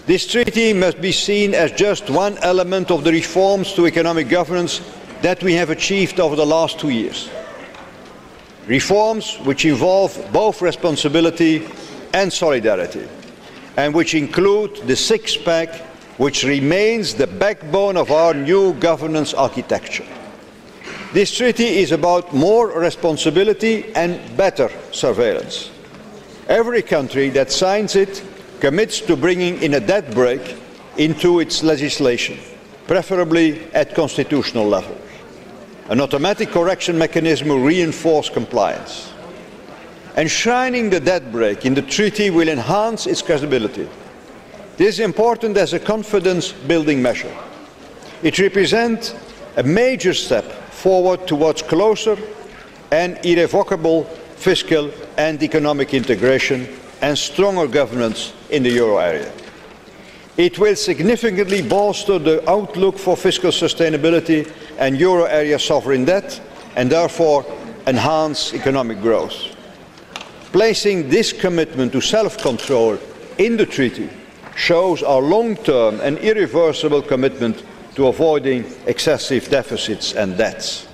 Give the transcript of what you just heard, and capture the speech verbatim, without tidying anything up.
This treaty must be seen as just one element of the reforms to economic governance that we have achieved over the last two years. Reforms which involve both responsibility and solidarity, and which include the six-pack, which remains the backbone of our new governance architecture. This treaty is about more responsibility and better surveillance. Every country that signs it commits to bringing in a debt brake into its legislation, preferably at constitutional level. An automatic correction mechanism will reinforce compliance. Enshrining the debt brake in the treaty will enhance its credibility. This is important as a confidence-building measure. It represents a major step forward towards closer and irrevocable fiscal and economic integration and stronger governance in the euro area. It will significantly bolster the outlook for fiscal sustainability and euro area sovereign debt, and therefore enhance economic growth. Placing this commitment to self-control in the treaty shows our long-term and irreversible commitment to avoiding excessive deficits and debts.